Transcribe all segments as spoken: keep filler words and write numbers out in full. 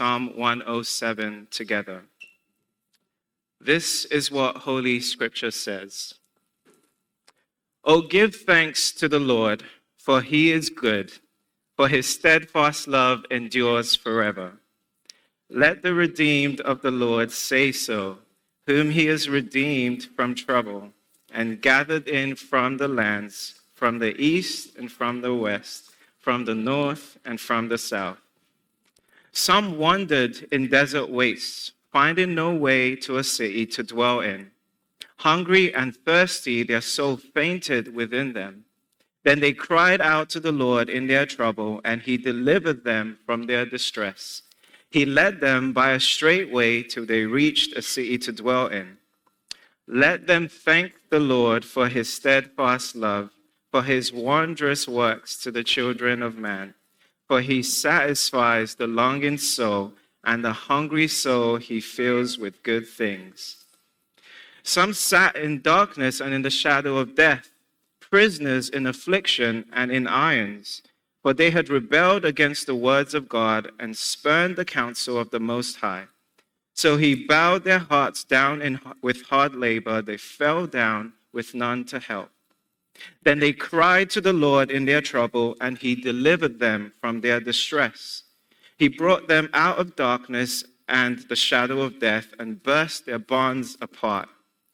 Psalm one oh seven together. This is what Holy Scripture says. Oh, give thanks to the Lord, for he is good, for his steadfast love endures forever. Let the redeemed of the Lord say so, whom he has redeemed from trouble and gathered in from the lands, from the east and from the west, from the north and from the south. Some wandered in desert wastes, finding no way to a city to dwell in. Hungry and thirsty, their soul fainted within them. Then they cried out to the Lord in their trouble, and he delivered them from their distress. He led them by a straight way till they reached a city to dwell in. Let them thank the Lord for his steadfast love, for his wondrous works to the children of man. For he satisfies the longing soul, and the hungry soul he fills with good things. Some sat in darkness and in the shadow of death, prisoners in affliction and in irons, for they had rebelled against the words of God and spurned the counsel of the Most High. So he bowed their hearts down in, with hard labor. They fell down with none to help. Then they cried to the Lord in their trouble, and he delivered them from their distress. He brought them out of darkness and the shadow of death and burst their bonds apart.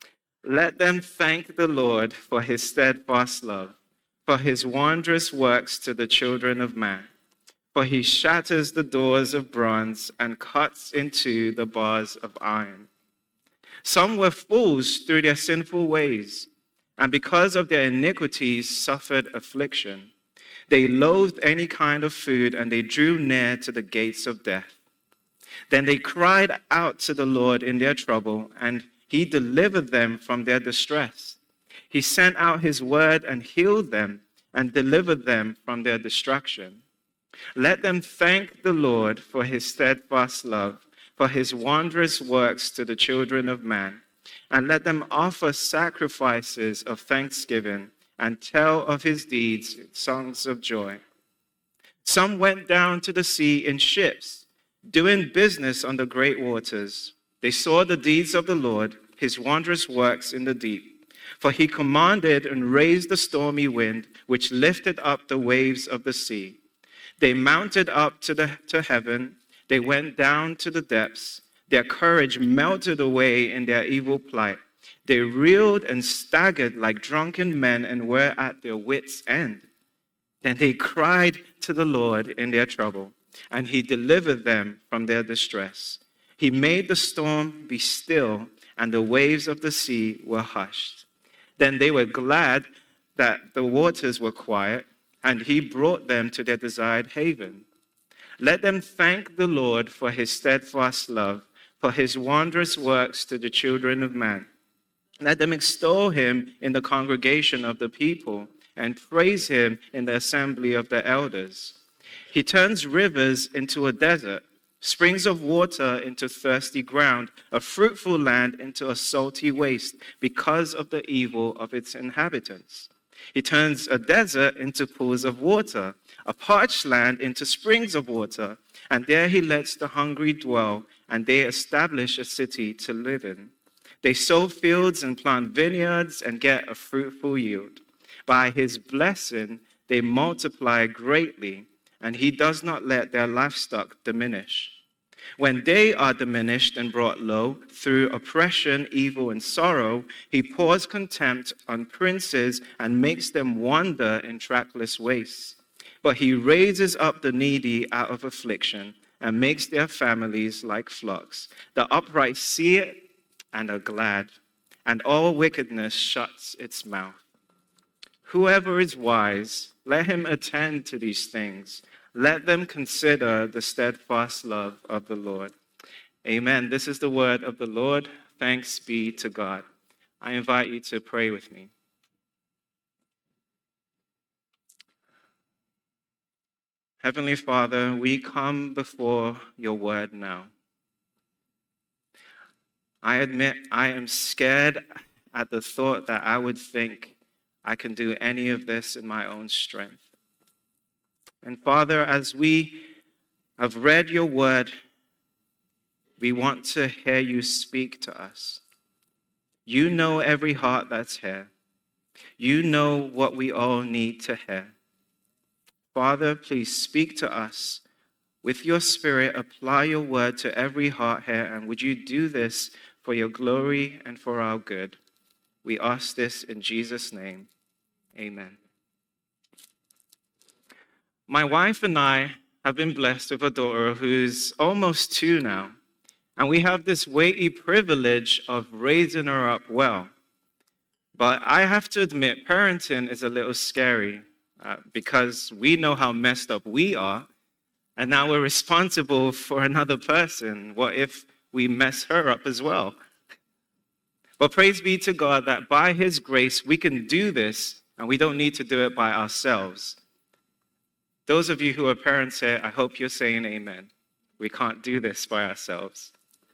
Let them thank the Lord for his steadfast love, for his wondrous works to the children of man. For he shatters the doors of bronze and cuts into the bars of iron. Some were fools through their sinful ways, and because of their iniquities suffered affliction. They loathed any kind of food, and they drew near to the gates of death. Then they cried out to the Lord in their trouble, and he delivered them from their distress. He sent out his word and healed them and delivered them from their destruction. Let them thank the Lord for his steadfast love, for his wondrous works to the children of man. And let them offer sacrifices of thanksgiving and tell of his deeds in songs of joy. Some went down to the sea in ships, doing business on the great waters. They saw the deeds of the Lord, his wondrous works in the deep. For he commanded and raised the stormy wind, which lifted up the waves of the sea. They mounted up to, the, to heaven. They went down to the depths. Their courage melted away in their evil plight. They reeled and staggered like drunken men and were at their wits' end. Then they cried to the Lord in their trouble, and he delivered them from their distress. He made the storm be still, and the waves of the sea were hushed. Then they were glad that the waters were quiet, and he brought them to their desired haven. Let them thank the Lord for his steadfast love, for his wondrous works to the children of man. Let them extol him in the congregation of the people, and praise him in the assembly of the elders. He turns rivers into a desert, springs of water into thirsty ground, a fruitful land into a salty waste, because of the evil of its inhabitants. He turns a desert into pools of water, a parched land into springs of water, and there he lets the hungry dwell, and they establish a city to live in. They sow fields and plant vineyards and get a fruitful yield. By his blessing, they multiply greatly, and he does not let their livestock diminish. When they are diminished and brought low through oppression, evil, and sorrow, he pours contempt on princes and makes them wander in trackless wastes. But he raises up the needy out of affliction and makes their families like flocks. The upright see it and are glad, and all wickedness shuts its mouth. Whoever is wise, let him attend to these things. Let them consider the steadfast love of the Lord. Amen. This is the word of the Lord. Thanks be to God. I invite you to pray with me. Heavenly Father, we come before your word now. I admit I am scared at the thought that I would think I can do any of this in my own strength. And Father, as we have read your word we want to hear you speak to us. You know every heart that's here. You know what we all need to hear. Father, please speak to us. With your Spirit, apply your word to every heart here, and would you do this for your glory and for our good? We ask this in Jesus' name. Amen. My wife and I have been blessed with a daughter who's almost two now, and we have this weighty privilege of raising her up well. But I have to admit, parenting is a little scary uh, because we know how messed up we are, and now we're responsible for another person. What if we mess her up as well? But praise be to God that by his grace, we can do this, and we don't need to do it by ourselves. Those of you who are parents here, I hope you're saying amen. We can't do this by ourselves.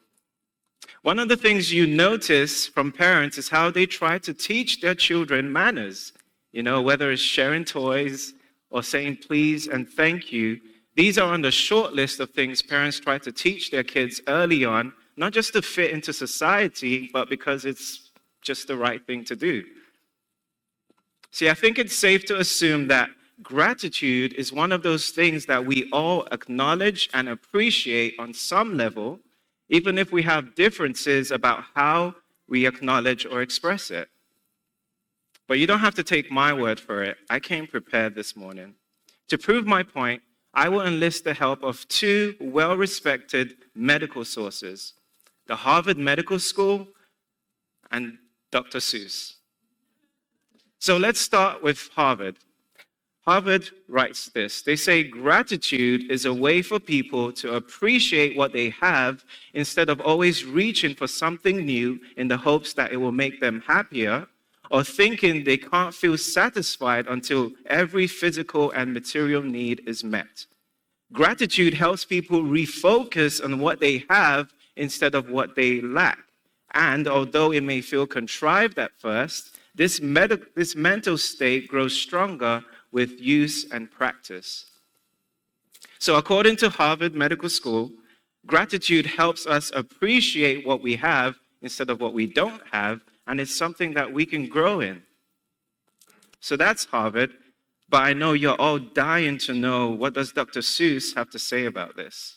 One of the things you notice from parents is how they try to teach their children manners. You know, whether it's sharing toys or saying please and thank you. These are on the short list of things parents try to teach their kids early on, not just to fit into society, but because it's just the right thing to do. See, I think it's safe to assume that gratitude is one of those things that we all acknowledge and appreciate on some level, even if we have differences about how we acknowledge or express it. But you don't have to take my word for it. I came prepared this morning. To prove my point, I will enlist the help of two well-respected medical sources, the Harvard Medical School and Doctor Seuss. So let's start with Harvard. Harvard writes this. They say gratitude is a way for people to appreciate what they have instead of always reaching for something new in the hopes that it will make them happier, or thinking they can't feel satisfied until every physical and material need is met. Gratitude helps people refocus on what they have instead of what they lack. And although it may feel contrived at first, this, med- this mental state grows stronger with use and practice. So according to Harvard Medical School, gratitude helps us appreciate what we have instead of what we don't have, and it's something that we can grow in. So that's Harvard, but I know you're all dying to know, what does Doctor Seuss have to say about this?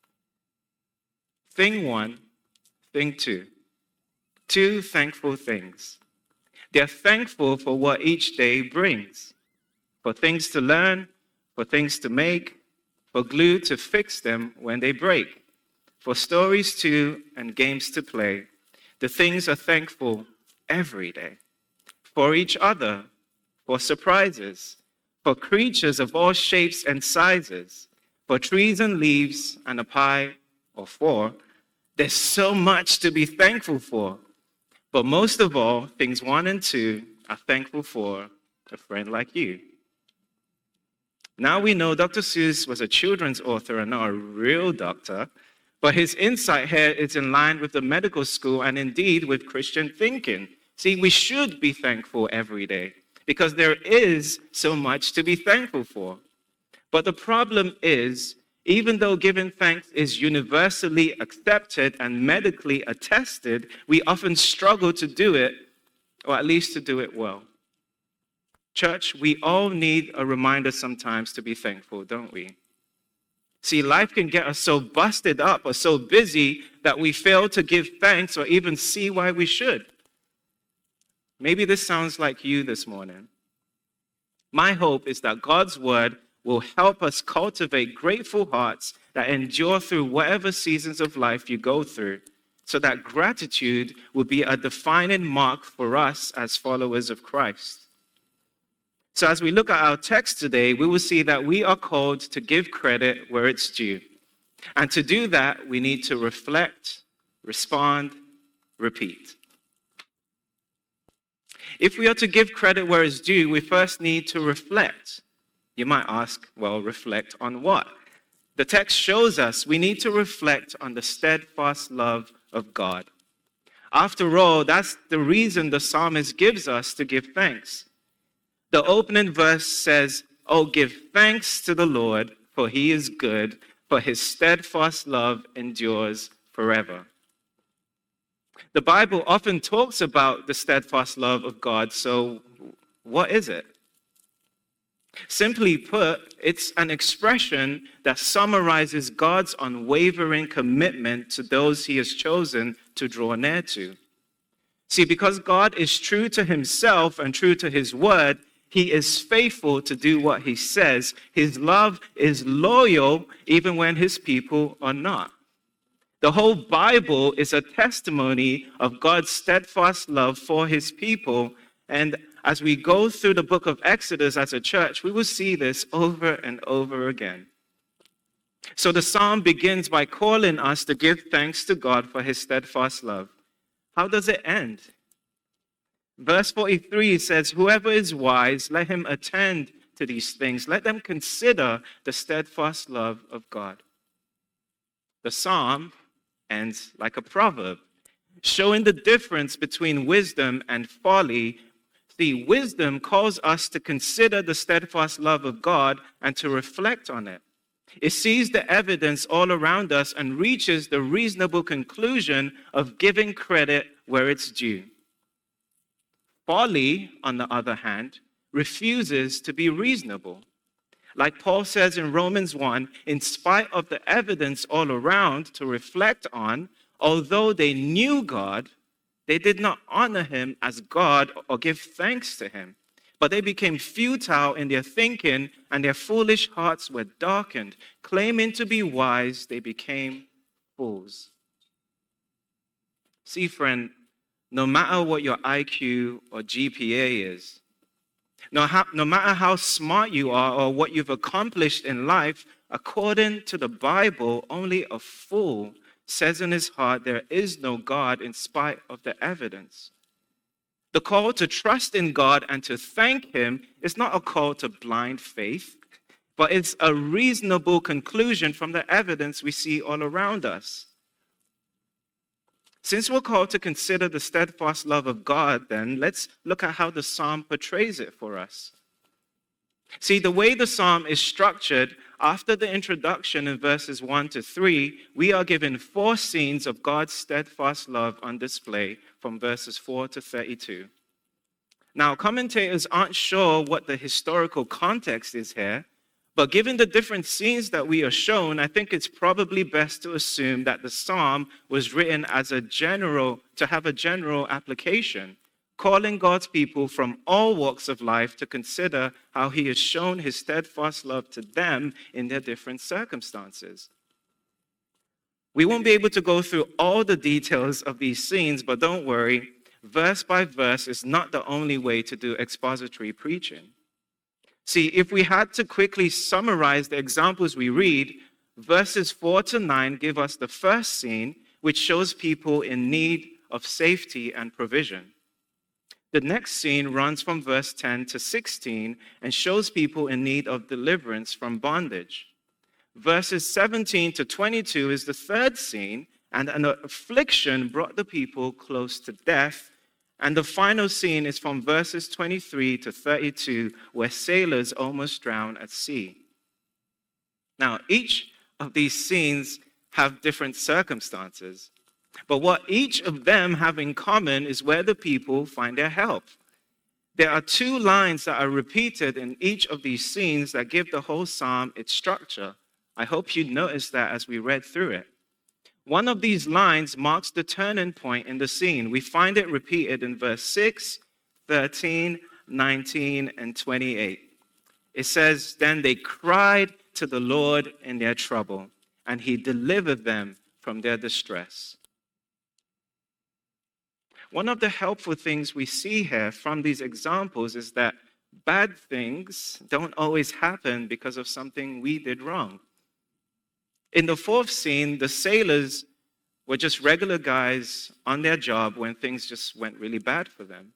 Thing one, thing two. Two thankful things. They're thankful for what each day brings. For things to learn, for things to make, for glue to fix them when they break, for stories to and games to play. The things are thankful every day. For each other, for surprises, for creatures of all shapes and sizes, for trees and leaves and a pie or four. There's so much to be thankful for. But most of all, things one and two are thankful for a friend like you. Now we know Doctor Seuss was a children's author and not a real doctor, but his insight here is in line with the medical school and indeed with Christian thinking. See, we should be thankful every day because there is so much to be thankful for. But the problem is, even though giving thanks is universally accepted and medically attested, we often struggle to do it, or at least to do it well. Church, we all need a reminder sometimes to be thankful, don't we? See, life can get us so busted up or so busy that we fail to give thanks or even see why we should. Maybe this sounds like you this morning. My hope is that God's word will help us cultivate grateful hearts that endure through whatever seasons of life you go through, so that gratitude will be a defining mark for us as followers of Christ. So as we look at our text today, we will see that we are called to give credit where it's due. And to do that, we need to reflect, respond, repeat. If we are to give credit where it's due, we first need to reflect. You might ask, well, reflect on what? The text shows us we need to reflect on the steadfast love of God. After all, that's the reason the psalmist gives us to give thanks. The opening verse says, "Oh, give thanks to the Lord, for he is good, for his steadfast love endures forever. The Bible often talks about the steadfast love of God, so what is it? Simply put, it's an expression that summarizes God's unwavering commitment to those he has chosen to draw near to. See, because God is true to himself and true to his word, he is faithful to do what he says. His love is loyal even when his people are not. The whole Bible is a testimony of God's steadfast love for his people. And as we go through the book of Exodus as a church, we will see this over and over again. So the psalm begins by calling us to give thanks to God for his steadfast love. How does it end? Verse forty-three says, whoever is wise, let him attend to these things. Let them consider the steadfast love of God. The psalm ends like a proverb, showing the difference between wisdom and folly. See, wisdom calls us to consider the steadfast love of God and to reflect on it. It sees the evidence all around us and reaches the reasonable conclusion of giving credit where it's due. Folly, on the other hand, refuses to be reasonable. Like Paul says in Romans one, in spite of the evidence all around to reflect on, although they knew God, they did not honor him as God or give thanks to him. But they became futile in their thinking, and their foolish hearts were darkened. Claiming to be wise, they became fools. See, friend, no matter what your I Q or G P A is, no, how, no matter how smart you are or what you've accomplished in life, according to the Bible, only a fool says in his heart there is no God in spite of the evidence. The call to trust in God and to thank him is not a call to blind faith, but it's a reasonable conclusion from the evidence we see all around us. Since we're called to consider the steadfast love of God, then let's look at how the psalm portrays it for us. See, the way the psalm is structured, after the introduction in verses one to three, we are given four scenes of God's steadfast love on display from verses four to thirty-two. Now, commentators aren't sure what the historical context is here, but given the different scenes that we are shown, I think it's probably best to assume that the psalm was written as a general, to have a general application, calling God's people from all walks of life to consider how he has shown his steadfast love to them in their different circumstances. We won't be able to go through all the details of these scenes, but don't worry, verse by verse is not the only way to do expository preaching. See, if we had to quickly summarize the examples we read, verses four to nine give us the first scene, which shows people in need of safety and provision. The next scene runs from verse ten to sixteen and shows people in need of deliverance from bondage. Verses seventeen to twenty-two is the third scene, and an affliction brought the people close to death. And the final scene is from verses twenty-three to thirty-two, where sailors almost drown at sea. Now, each of these scenes have different circumstances, but what each of them have in common is where the people find their help. There are two lines that are repeated in each of these scenes that give the whole psalm its structure. I hope you noticed that as we read through it. One of these lines marks the turning point in the scene. We find it repeated in verse six, thirteen, nineteen, and twenty-eight. It says, then they cried to the Lord in their trouble, and he delivered them from their distress. One of the helpful things we see here from these examples is that bad things don't always happen because of something we did wrong. In the fourth scene, the sailors were just regular guys on their job when things just went really bad for them.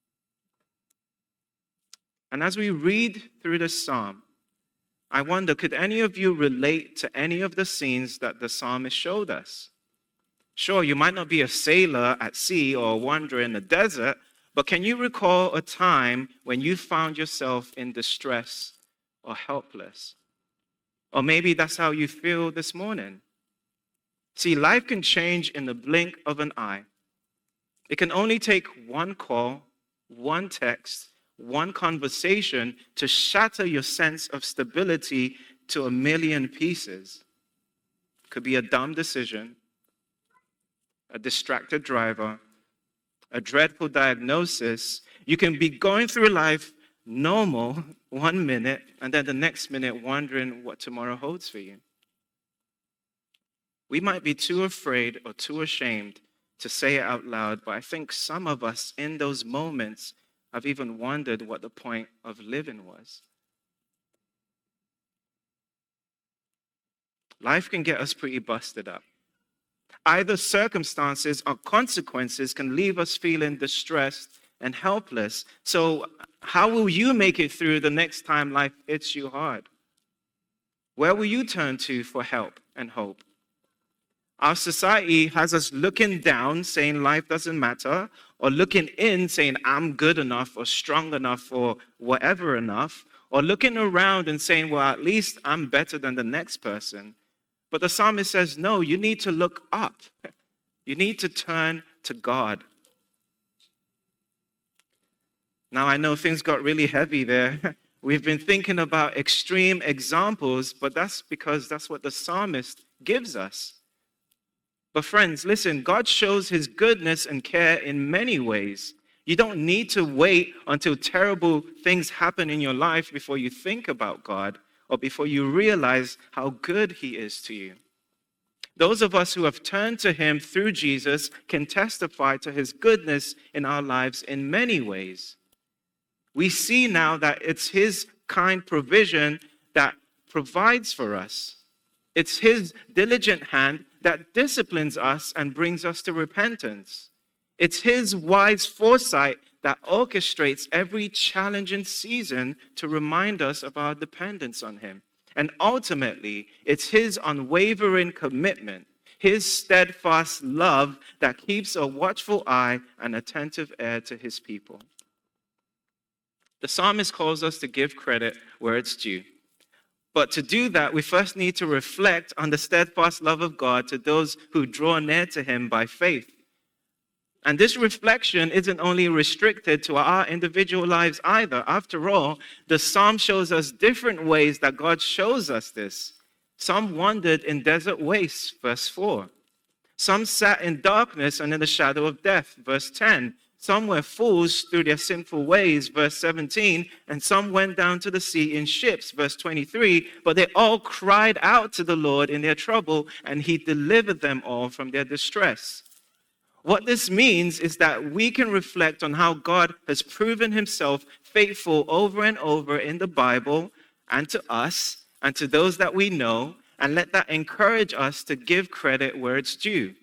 And as we read through the psalm, I wonder, could any of you relate to any of the scenes that the psalmist showed us? Sure, you might not be a sailor at sea or a wanderer in the desert, but can you recall a time when you found yourself in distress or helpless? Or maybe that's how you feel this morning. See, life can change in the blink of an eye. It can only take one call, one text, one conversation to shatter your sense of stability to a million pieces. It could be a dumb decision, a distracted driver, a dreadful diagnosis. You can be going through life normal one minute and then the next minute wondering what tomorrow holds for you. We might be too afraid or too ashamed to say it out loud, but I think some of us in those moments have even wondered what the point of living was. Life can get us pretty busted up. Either circumstances or consequences can leave us feeling distressed and helpless. So how will you make it through the next time life hits you hard? Where will you turn to for help and hope? Our society has us looking down, saying life doesn't matter, or looking in, saying I'm good enough or strong enough or whatever enough, or looking around and saying, well, at least I'm better than the next person. But the psalmist says, no, you need to look up. You need to turn to God. Now, I know things got really heavy there. We've been thinking about extreme examples, but that's because that's what the psalmist gives us. But friends, listen, God shows his goodness and care in many ways. You don't need to wait until terrible things happen in your life before you think about God or before you realize how good he is to you. Those of us who have turned to him through Jesus can testify to his goodness in our lives in many ways. We see now that it's his kind provision that provides for us. It's his diligent hand that disciplines us and brings us to repentance. It's his wise foresight that orchestrates every challenging season to remind us of our dependence on him. And ultimately, it's his unwavering commitment, his steadfast love that keeps a watchful eye and attentive ear to his people. The psalmist calls us to give credit where it's due. But to do that, we first need to reflect on the steadfast love of God to those who draw near to him by faith. And this reflection isn't only restricted to our individual lives either. After all, the psalm shows us different ways that God shows us this. Some wandered in desert wastes, verse four. Some sat in darkness and in the shadow of death, verse ten. Some were fools through their sinful ways, verse seventeen, and some went down to the sea in ships, verse twenty-three, but they all cried out to the Lord in their trouble, and he delivered them all from their distress. What this means is that we can reflect on how God has proven himself faithful over and over in the Bible, and to us, and to those that we know, and let that encourage us to give credit where it's due.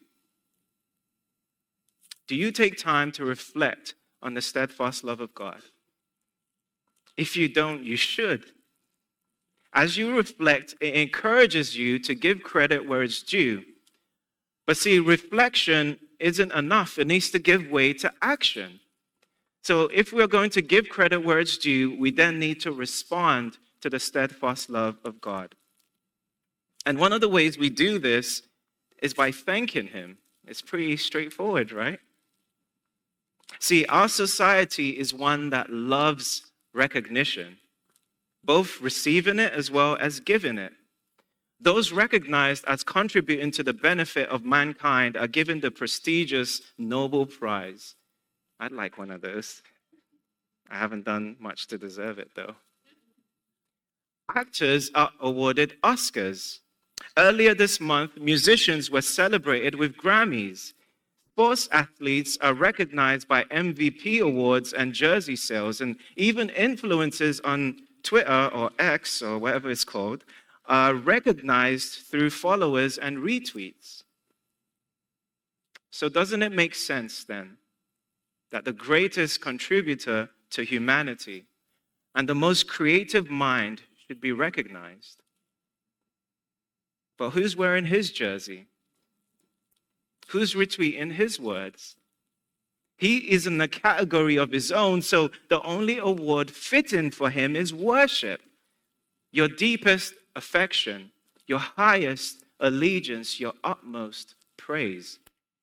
Do you take time to reflect on the steadfast love of God? If you don't, you should. As you reflect, it encourages you to give credit where it's due. But see, reflection isn't enough. It needs to give way to action. So if we're going to give credit where it's due, we then need to respond to the steadfast love of God. And one of the ways we do this is by thanking him. It's pretty straightforward, right? See, our society is one that loves recognition, both receiving it as well as giving it. Those recognized as contributing to the benefit of mankind are given the prestigious Nobel Prize. I'd like one of those. I haven't done much to deserve it, though. Actors are awarded Oscars. Earlier this month, musicians were celebrated with Grammys. Sports athletes are recognized by M V P awards and jersey sales, and even influencers on Twitter or X or whatever it's called are recognized through followers and retweets. So doesn't it make sense then that the greatest contributor to humanity and the most creative mind should be recognized? But who's wearing his jersey? Who's retweeting his words? He is in a category of his own, so the only award fitting for him is worship. Your deepest affection, your highest allegiance, your utmost praise.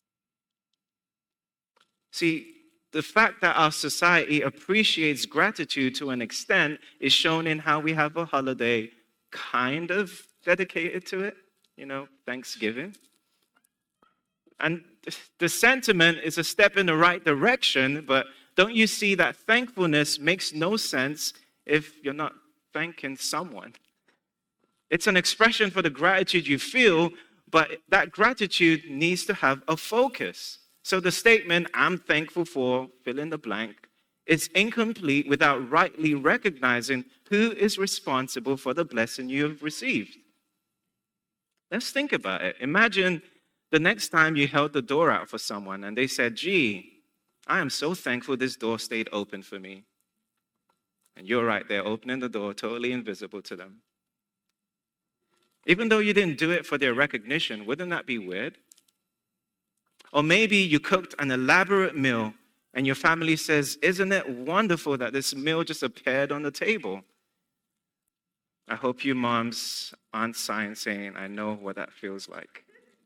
See, the fact that our society appreciates gratitude to an extent is shown in how we have a holiday kind of dedicated to it, you know, Thanksgiving. And the sentiment is a step in the right direction, but don't you see that thankfulness makes no sense if you're not thanking someone? It's an expression for the gratitude you feel, but that gratitude needs to have a focus. So the statement, I'm thankful for, fill in the blank, is incomplete without rightly recognizing who is responsible for the blessing you have received. Let's think about it. Imagine the next time you held the door out for someone and they said, gee, I am so thankful this door stayed open for me. And you're right there opening the door, totally invisible to them. Even though you didn't do it for their recognition, wouldn't that be weird? Or maybe you cooked an elaborate meal and your family says, isn't it wonderful that this meal just appeared on the table? I hope you moms aren't sighing saying, I know what that feels like.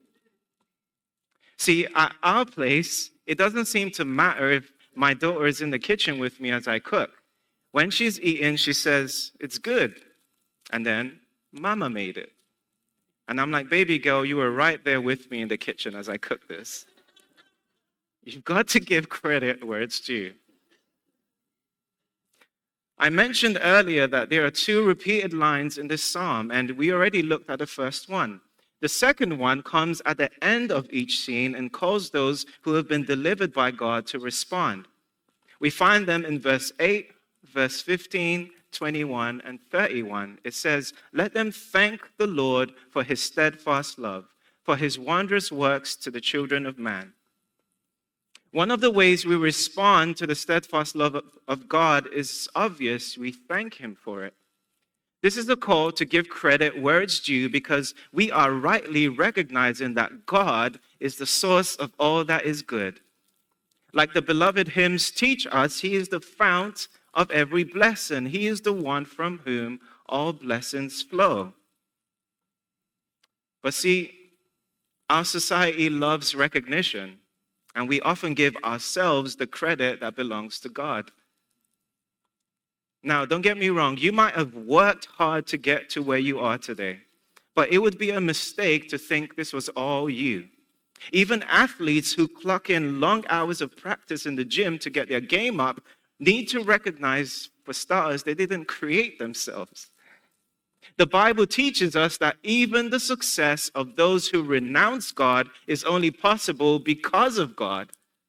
See, at our place, it doesn't seem to matter if my daughter is in the kitchen with me as I cook. When she's eating, she says, it's good. And then, Mama made it. And I'm like, baby girl, you were right there with me in the kitchen as I cooked this. You've got to give credit where it's due. I mentioned earlier that there are two repeated lines in this psalm, and we already looked at the first one. The second one comes at the end of each scene and calls those who have been delivered by God to respond. We find them in verse eight, verse fifteen, twenty-one, and thirty-one. It says, let them thank the Lord for his steadfast love, for his wondrous works to the children of man. One of the ways we respond to the steadfast love of God is obvious. We thank him for it. This is a call to give credit where it's due because we are rightly recognizing that God is the source of all that is good. Like the beloved hymns teach us, he is the fount of every blessing. He is the one from whom all blessings flow. But see, our society loves recognition, and we often give ourselves the credit that belongs to God. Now, don't get me wrong, you might have worked hard to get to where you are today, but it would be a mistake to think this was all you. Even athletes who clock in long hours of practice in the gym to get their game up need to recognize, for starters, they didn't create themselves. The Bible teaches us that even the success of those who renounce God is only possible because of God.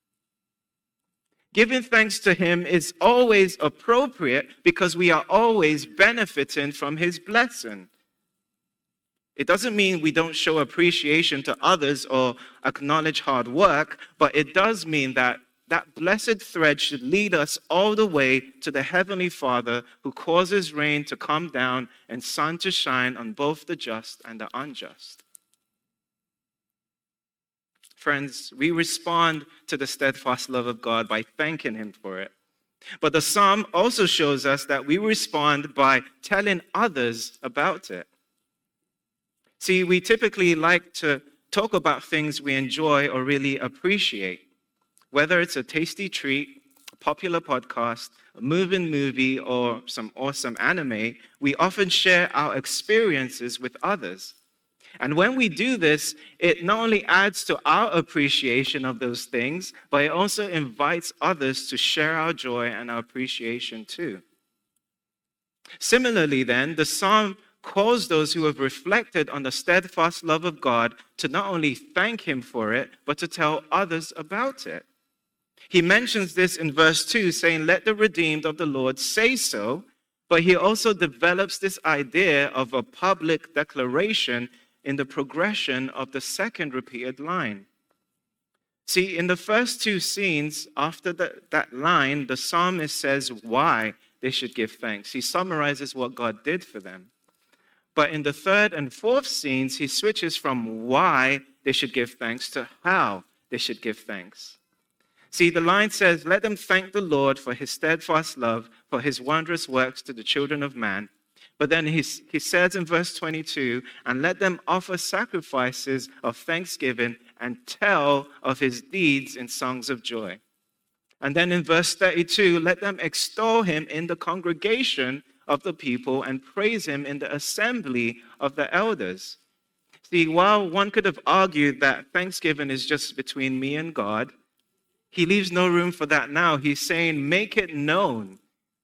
Giving thanks to him is always appropriate because we are always benefiting from his blessing. It doesn't mean we don't show appreciation to others or acknowledge hard work, but it does mean that that blessed thread should lead us all the way to the Heavenly Father who causes rain to come down and sun to shine on both the just and the unjust. Friends, we respond to the steadfast love of God by thanking him for it. But the psalm also shows us that we respond by telling others about it. See, we typically like to talk about things we enjoy or really appreciate. Whether it's a tasty treat, a popular podcast, a moving movie, or some awesome anime, we often share our experiences with others. And when we do this, it not only adds to our appreciation of those things, but it also invites others to share our joy and our appreciation too. Similarly, then, the psalm calls those who have reflected on the steadfast love of God to not only thank him for it, but to tell others about it. He mentions this in verse two, saying, let the redeemed of the Lord say so, but he also develops this idea of a public declaration in the progression of the second repeated line. See, in the first two scenes, after the, that line, the psalmist says why they should give thanks. He summarizes what God did for them. But in the third and fourth scenes, he switches from why they should give thanks to how they should give thanks. See, the line says, let them thank the Lord for his steadfast love, for his wondrous works to the children of man. But then he, he says in verse twenty-two, and let them offer sacrifices of thanksgiving and tell of his deeds in songs of joy. And then in verse thirty-two, let them extol him in the congregation of the people and praise him in the assembly of the elders. See, while one could have argued that thanksgiving is just between me and God, he leaves no room for that now. He's saying, make it known.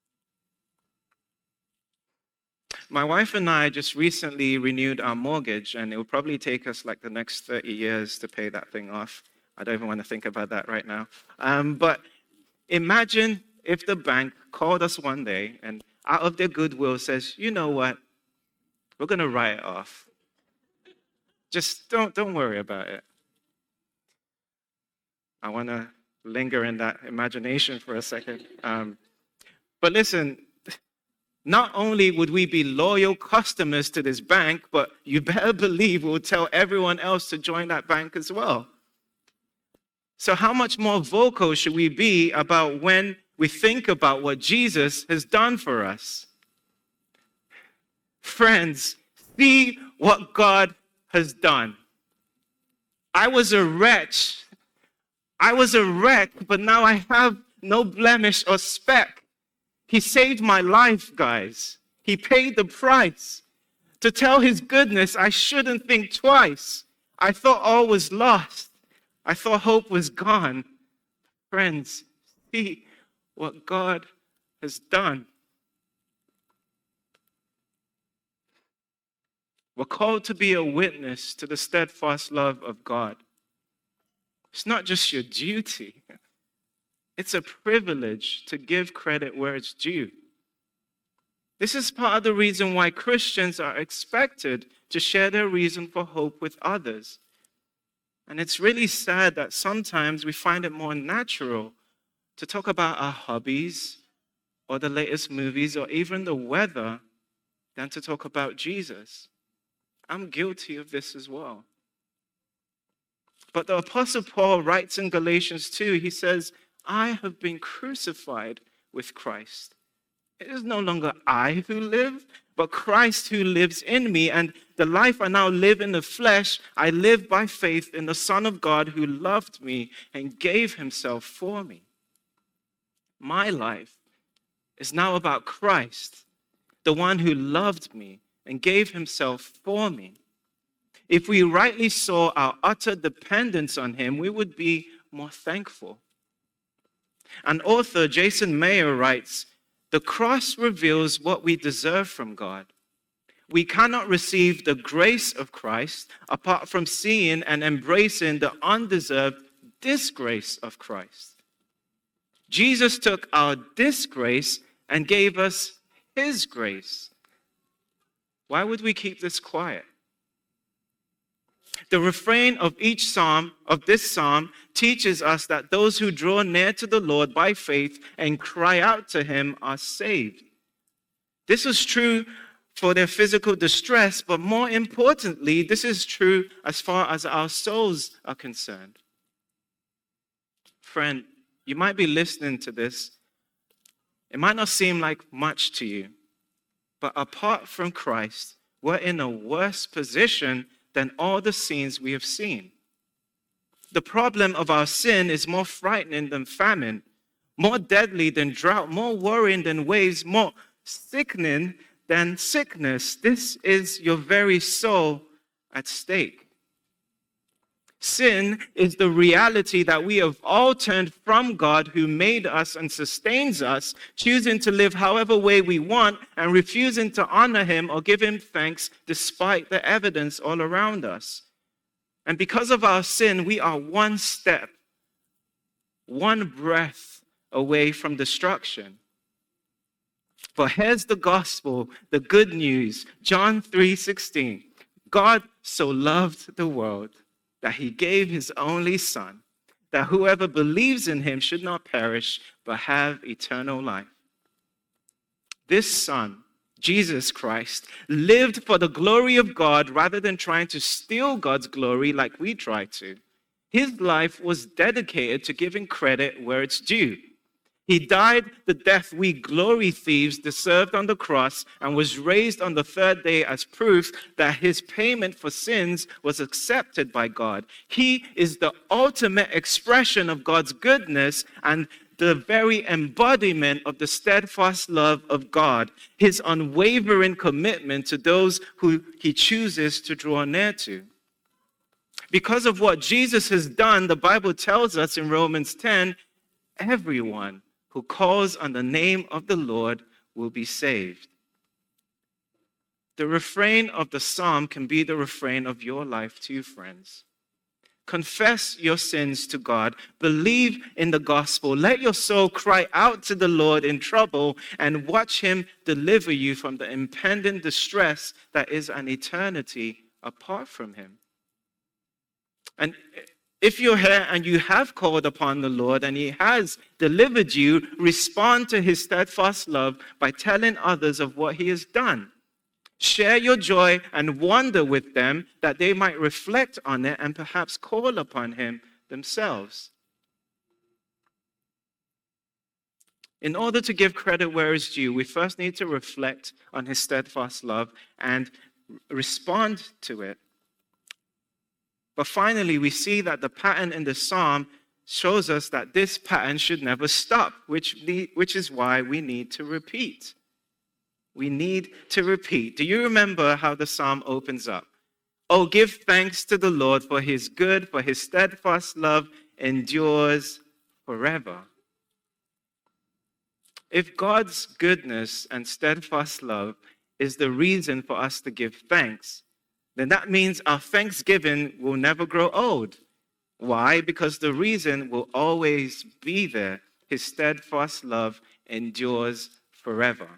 My wife and I just recently renewed our mortgage, and it will probably take us like the next thirty years to pay that thing off. I don't even want to think about that right now. Um, but imagine if the bank called us one day and out of their goodwill says, you know what, we're going to write it off. Just don't, don't worry about it. I want to linger in that imagination for a second. Um, but listen, not only would we be loyal customers to this bank, but you better believe we'll tell everyone else to join that bank as well. So how much more vocal should we be about when we think about what Jesus has done for us? Friends, see what God has done. I was a wretch. I was a wreck, but now I have no blemish or speck. He saved my life, guys. He paid the price. To tell his goodness, I shouldn't think twice. I thought all was lost. I thought hope was gone. Friends, see what God has done. We're called to be a witness to the steadfast love of God. It's not just your duty. It's a privilege to give credit where it's due. This is part of the reason why Christians are expected to share their reason for hope with others. And it's really sad that sometimes we find it more natural to talk about our hobbies or the latest movies or even the weather than to talk about Jesus. I'm guilty of this as well. But the Apostle Paul writes in Galatians two, he says, I have been crucified with Christ. It is no longer I who live, but Christ who lives in me. And the life I now live in the flesh, I live by faith in the Son of God who loved me and gave himself for me. My life is now about Christ, the one who loved me and gave himself for me. If we rightly saw our utter dependence on him, we would be more thankful. An author, Jason Mayer, writes, the cross reveals what we deserve from God. We cannot receive the grace of Christ apart from seeing and embracing the undeserved disgrace of Christ. Jesus took our disgrace and gave us his grace. Why would we keep this quiet? The refrain of each psalm, of this psalm, teaches us that those who draw near to the Lord by faith and cry out to him are saved. This is true for their physical distress, but more importantly, this is true as far as our souls are concerned. Friend, you might be listening to this. It might not seem like much to you, but apart from Christ, we're in a worse position than all the scenes we have seen. The problem of our sin is more frightening than famine, more deadly than drought, more worrying than waves, more sickening than sickness. This is your very soul at stake. Sin is the reality that we have all turned from God who made us and sustains us, choosing to live however way we want and refusing to honor him or give him thanks despite the evidence all around us. And because of our sin, we are one step, one breath away from destruction. But here's the gospel, the good news, John three sixteen. God so loved the world that he gave his only Son, that whoever believes in him should not perish, but have eternal life. This Son, Jesus Christ, lived for the glory of God rather than trying to steal God's glory like we try to. His life was dedicated to giving credit where it's due. He died the death we glory thieves deserved on the cross and was raised on the third day as proof that his payment for sins was accepted by God. He is the ultimate expression of God's goodness and the very embodiment of the steadfast love of God, his unwavering commitment to those who he chooses to draw near to. Because of what Jesus has done, the Bible tells us in Romans ten, everyone who calls on the name of the Lord will be saved. The refrain of the psalm can be the refrain of your life too, friends. Confess your sins to God. Believe in the gospel. Let your soul cry out to the Lord in trouble and watch him deliver you from the impending distress that is an eternity apart from him. And if you're here and you have called upon the Lord and he has delivered you, respond to his steadfast love by telling others of what he has done. Share your joy and wonder with them that they might reflect on it and perhaps call upon him themselves. In order to give credit where it's due, we first need to reflect on his steadfast love and respond to it. But finally, we see that the pattern in the psalm shows us that this pattern should never stop, which, which is why we need to repeat. We need to repeat. Do you remember how the psalm opens up? Oh, give thanks to the Lord for his good, for his steadfast love endures forever. If God's goodness and steadfast love is the reason for us to give thanks, then that means our thanksgiving will never grow old. Why? Because the reason will always be there. His steadfast love endures forever.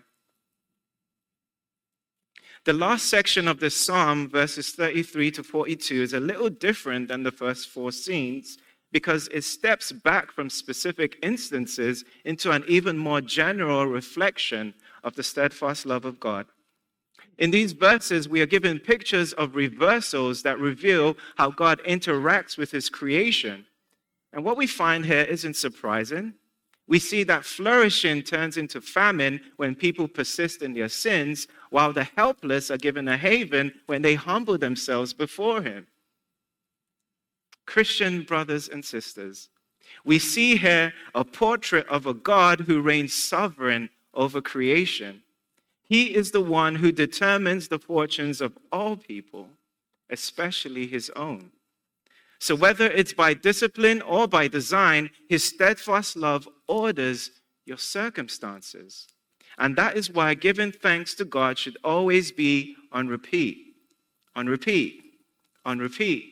The last section of this psalm, verses thirty-three to forty-two, is a little different than the first four scenes because it steps back from specific instances into an even more general reflection of the steadfast love of God. In these verses, we are given pictures of reversals that reveal how God interacts with his creation. And what we find here isn't surprising. We see that flourishing turns into famine when people persist in their sins, while the helpless are given a haven when they humble themselves before him. Christian brothers and sisters, we see here a portrait of a God who reigns sovereign over creation. He is the one who determines the fortunes of all people, especially his own. So whether it's by discipline or by design, his steadfast love orders your circumstances. And that is why giving thanks to God should always be on repeat, on repeat, on repeat.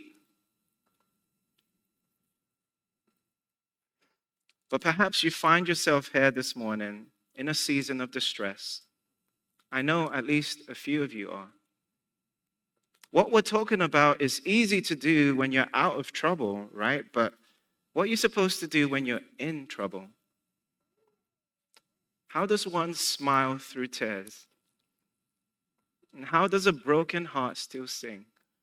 But perhaps you find yourself here this morning in a season of distress. I know at least a few of you are. What we're talking about is easy to do when you're out of trouble, right? But what are you supposed to do when you're in trouble? How does one smile through tears? And how does a broken heart still sing?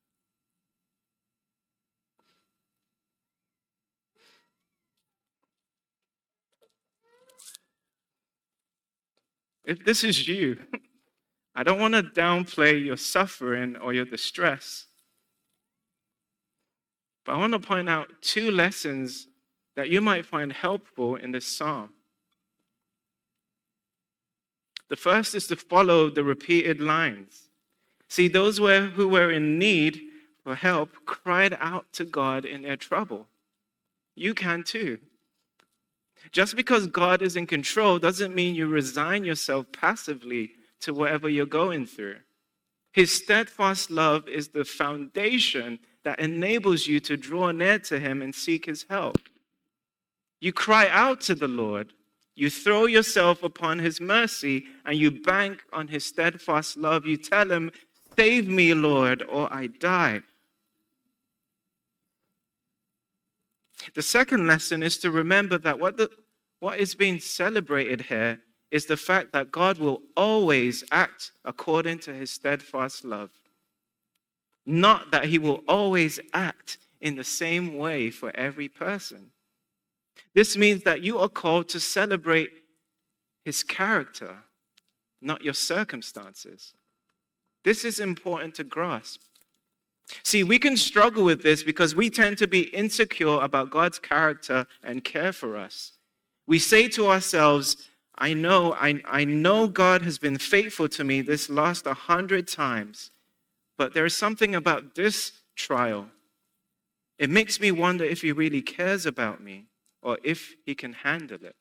If this is you, I don't want to downplay your suffering or your distress, but I want to point out two lessons that you might find helpful in this psalm. The first is to follow the repeated lines. See, those were, who were in need for help cried out to God in their trouble. You can too. Just because God is in control doesn't mean you resign yourself passively to whatever you're going through. His steadfast love is the foundation that enables you to draw near to him and seek his help. You cry out to the Lord, you throw yourself upon his mercy, and you bank on his steadfast love. You tell him, save me, Lord, or I die. The second lesson is to remember that what, the, what is being celebrated here is the fact that God will always act according to his steadfast love. Not that he will always act in the same way for every person. This means that you are called to celebrate his character, not your circumstances. This is important to grasp. See, we can struggle with this because we tend to be insecure about God's character and care for us. We say to ourselves, I know, I, I know God has been faithful to me this last a hundred times, but there is something about this trial. It makes me wonder if he really cares about me or if he can handle it.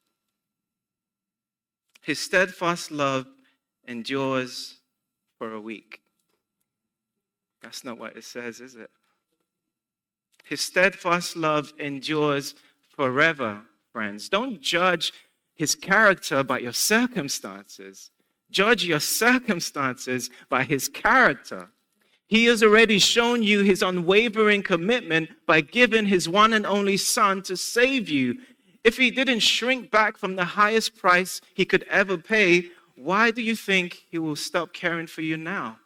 His steadfast love endures for a week. That's not what it says, is it? His steadfast love endures forever, friends. Don't judge his character by your circumstances. Judge your circumstances by his character. He has already shown you his unwavering commitment by giving his one and only Son to save you. If he didn't shrink back from the highest price he could ever pay, why do you think he will stop caring for you now?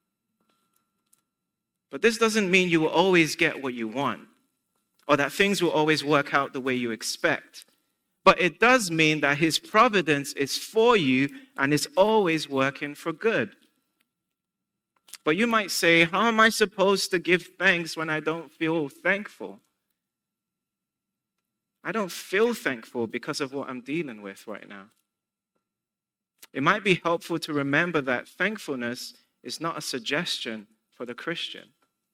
But this doesn't mean you will always get what you want, or that things will always work out the way you expect. But it does mean that his providence is for you and is always working for good. But you might say, how am I supposed to give thanks when I don't feel thankful? I don't feel thankful because of what I'm dealing with right now. It might be helpful to remember that thankfulness is not a suggestion for the Christian.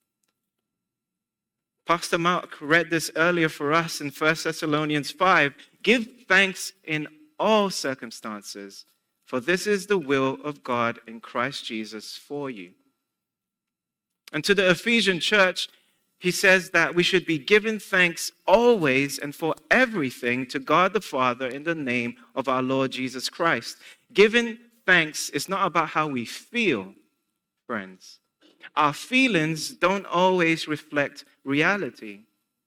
Pastor Mark read this earlier for us in First Thessalonians five. Give thanks in all circumstances, for this is the will of God in Christ Jesus for you. And to the Ephesian church, he says that we should be giving thanks always and for everything to God the Father in the name of our Lord Jesus Christ. Giving thanks is not about how we feel, friends. Our feelings don't always reflect reality.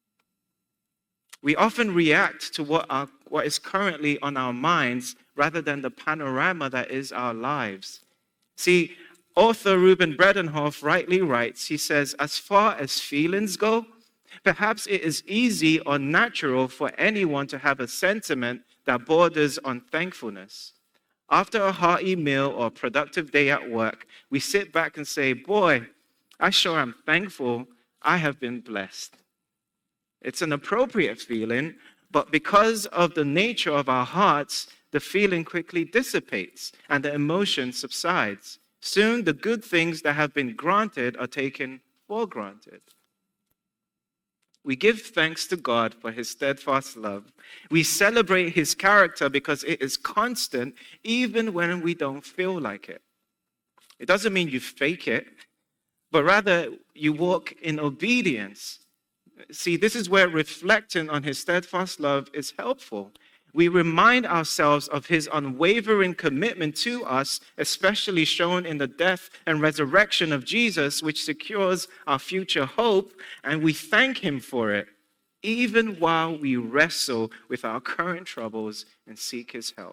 We often react to what, our, what is currently on our minds rather than the panorama that is our lives. See, author Ruben Bredenhoff rightly writes, he says, as far as feelings go, perhaps it is easy or natural for anyone to have a sentiment that borders on thankfulness. After a hearty meal or productive day at work, we sit back and say, boy, I sure am thankful I have been blessed. It's an appropriate feeling, but because of the nature of our hearts, the feeling quickly dissipates and the emotion subsides. Soon, the good things that have been granted are taken for granted. We give thanks to God for his steadfast love. We celebrate his character because it is constant, even when we don't feel like it. It doesn't mean you fake it, but rather you walk in obedience. See, this is where reflecting on his steadfast love is helpful. We remind ourselves of his unwavering commitment to us, especially shown in the death and resurrection of Jesus, which secures our future hope, and we thank him for it, even while we wrestle with our current troubles and seek his help.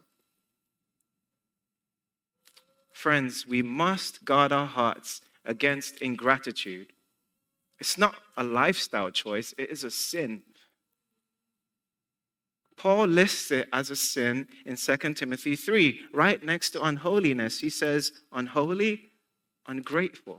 Friends, we must guard our hearts against ingratitude. It's not a lifestyle choice, it is a sin. Paul lists it as a sin in Second Timothy three, right next to unholiness. He says, unholy, ungrateful.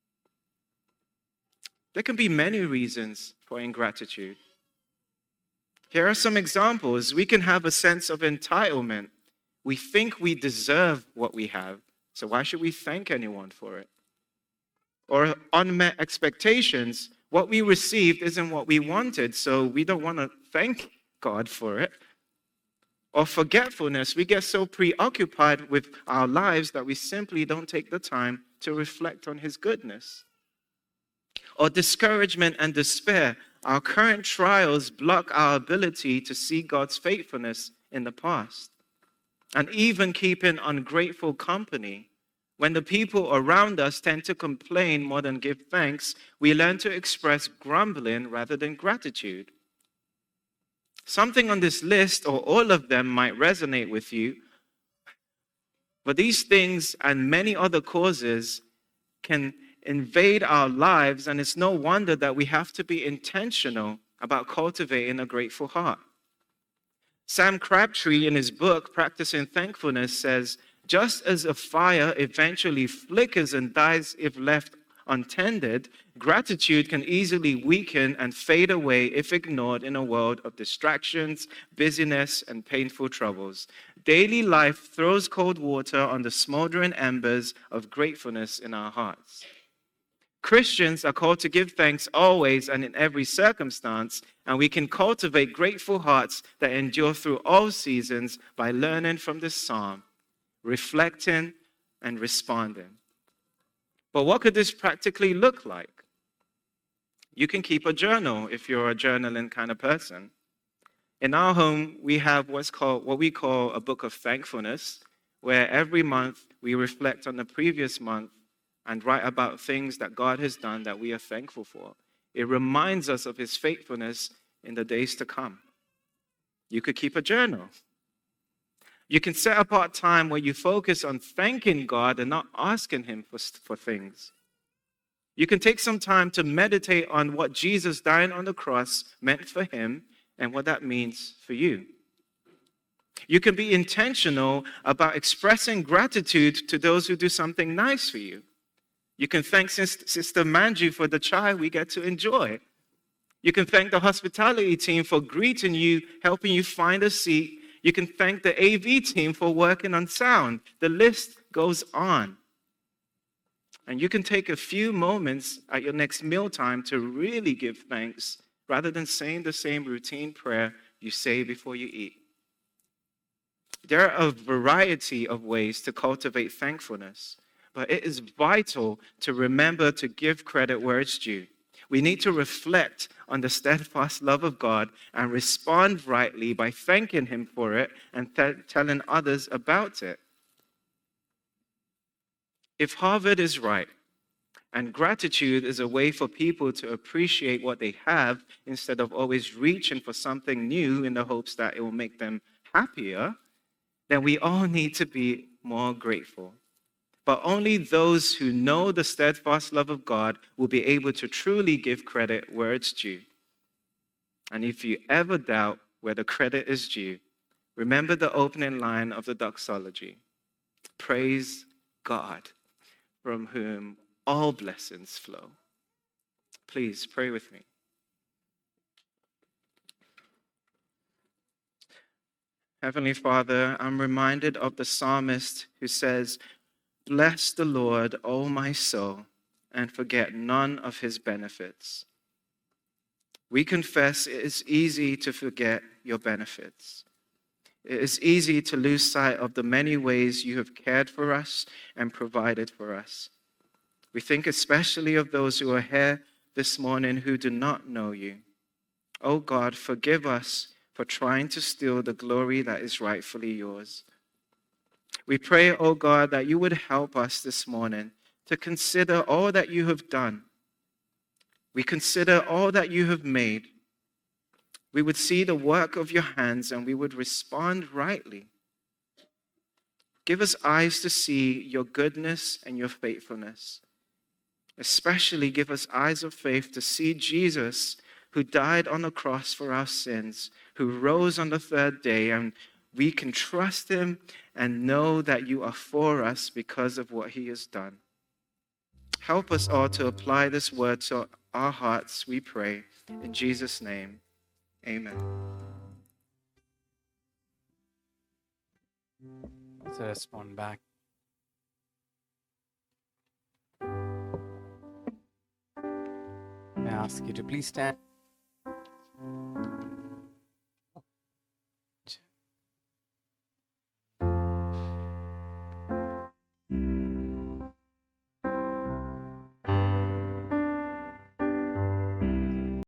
There can be many reasons for ingratitude. Here are some examples. We can have a sense of entitlement. We think we deserve what we have, so why should we thank anyone for it? Or unmet expectations. What we received isn't what we wanted, so we don't want to thank God for it. Or forgetfulness. We get so preoccupied with our lives that we simply don't take the time to reflect on his goodness. Or discouragement and despair. Our current trials block our ability to see God's faithfulness in the past. And even keeping ungrateful company. When the people around us tend to complain more than give thanks, we learn to express grumbling rather than gratitude. Something on this list, or all of them, might resonate with you. But these things and many other causes can invade our lives, and it's no wonder that we have to be intentional about cultivating a grateful heart. Sam Crabtree, in his book, Practicing Thankfulness, says, just as a fire eventually flickers and dies if left untended, gratitude can easily weaken and fade away if ignored in a world of distractions, busyness, and painful troubles. Daily life throws cold water on the smoldering embers of gratefulness in our hearts. Christians are called to give thanks always and in every circumstance, and we can cultivate grateful hearts that endure through all seasons by learning from this psalm, reflecting and responding. But what could this practically look like? You can keep a journal if you're a journaling kind of person. In our home, we have what's called what we call a book of thankfulness, where every month we reflect on the previous month and write about things that God has done that we are thankful for. It reminds us of his faithfulness in the days to come. You could keep a journal. You can set apart time where you focus on thanking God and not asking him for, for things. You can take some time to meditate on what Jesus dying on the cross meant for him and what that means for you. You can be intentional about expressing gratitude to those who do something nice for you. You can thank Sister Manju for the chai we get to enjoy. You can thank the hospitality team for greeting you, helping you find a seat. You can thank the A V team for working on sound. The list goes on. And you can take a few moments at your next mealtime to really give thanks rather than saying the same routine prayer you say before you eat. There are a variety of ways to cultivate thankfulness, but it is vital to remember to give credit where it's due. We need to reflect on the steadfast love of God and respond rightly by thanking him for it and th- telling others about it. If Harvard is right, and gratitude is a way for people to appreciate what they have instead of always reaching for something new in the hopes that it will make them happier, then we all need to be more grateful. But only those who know the steadfast love of God will be able to truly give credit where it's due. And if you ever doubt where the credit is due, remember the opening line of the doxology. Praise God, from whom all blessings flow. Please pray with me. Heavenly Father, I'm reminded of the psalmist who says, bless the Lord, O my soul, and forget none of his benefits. We confess it is easy to forget your benefits. It is easy to lose sight of the many ways you have cared for us and provided for us. We think especially of those who are here this morning who do not know you. Oh God, forgive us for trying to steal the glory that is rightfully yours. We pray, oh God, that you would help us this morning to consider all that you have done. We consider all that you have made. We would see the work of your hands and we would respond rightly. Give us eyes to see your goodness and your faithfulness. Especially give us eyes of faith to see Jesus, who died on the cross for our sins, who rose on the third day, and we can trust him and know that you are for us because of what he has done. Help us all to apply this word to our hearts, we pray. In Jesus' name, amen. Let's respond back. May I ask you to please stand?